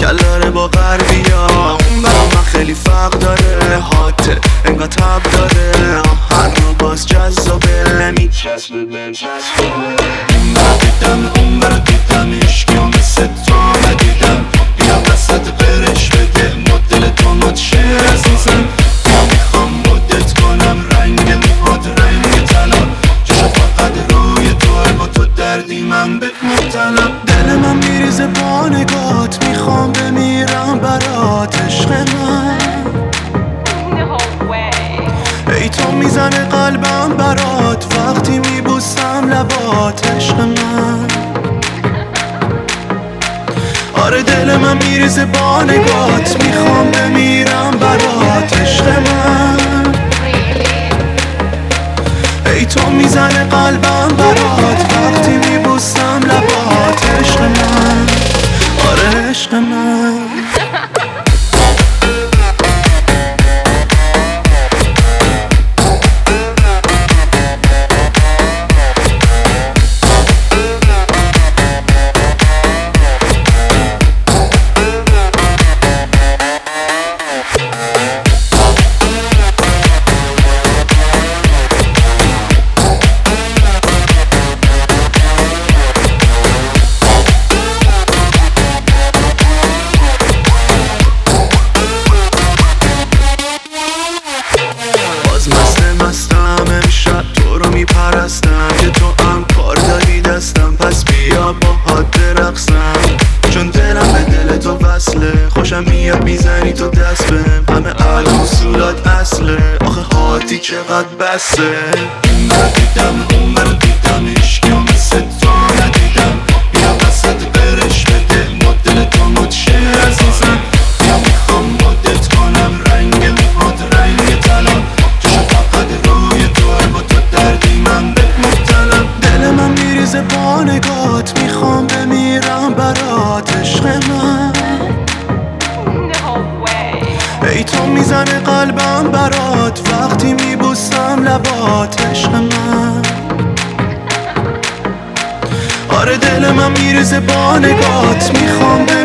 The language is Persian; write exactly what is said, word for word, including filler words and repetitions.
کلاره با غربیا. اون برا من خیلی فرق داره، هاته انگار تب داره، هر رو باز جذابه میچسبه بهم چسبه. این برا دیدم اون برا دیدم، عشقی و مثل تو ندیدم. بیا وسط برش بده مدل تو مدشه عزیزم. بیا میخوام مدت کنم رنگ موهات رنگ طلا، چشم فقط روی توه با تو دردی من بهت مبتلا. دل من میریزه با نگات، میخوام بمیرم برات عشق من. ای تو میزنه قلبم برات وقتی میبوسم لبات عشق من. آره دل من میریزه با نگات، میخوام بمیرم برات عشق من. ای تو میزنه قلبم برات وقتی میبوسم لبات عشق من. آره عشق من. که تو هم کار داری دستم، پس بیا با حد رقصم. چون دلم به دل تو وصله، خوشم میاد میزنی تو دست بهم. همه عقل اصولات اصله، آخه هاتی چقدر بسه. این برا دیدم اون برا دیدم، عشقی و مثل تو ندیدم. بیا وسط برش بده مدل تو مدشه عزیزم. بیا میخوام مدت کنم رنگ موهات رنگ طلا، چشم فقط روی توه با تو دردی من بهت مبتلا. دل من میریزه با نگات، میخوام بمیرم برات عشق من. ای تو میزنه قلبم برات وقتی میبوسم لبات عشق من. آره دل من میریزه با نگات، میخوام